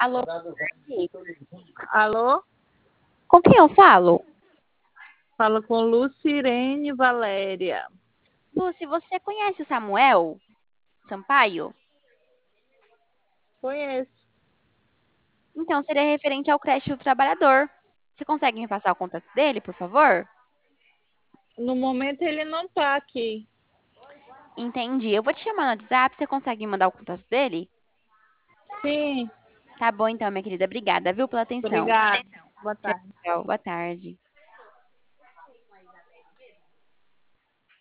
Alô, Alô? com quem eu falo? Fala com Lucirene Valéria. Lucy, você conhece o Samuel Sampaio? Conheço. Então, seria referente ao creche do trabalhador. Você consegue me passar o contato dele, por favor? No momento ele não está aqui. Entendi. Eu vou te chamar no WhatsApp, você consegue me mandar o contato dele? Sim, Tá bom então, minha querida. Obrigada, viu, pela atenção. obrigada. Boa tarde. Tchau, boa tarde.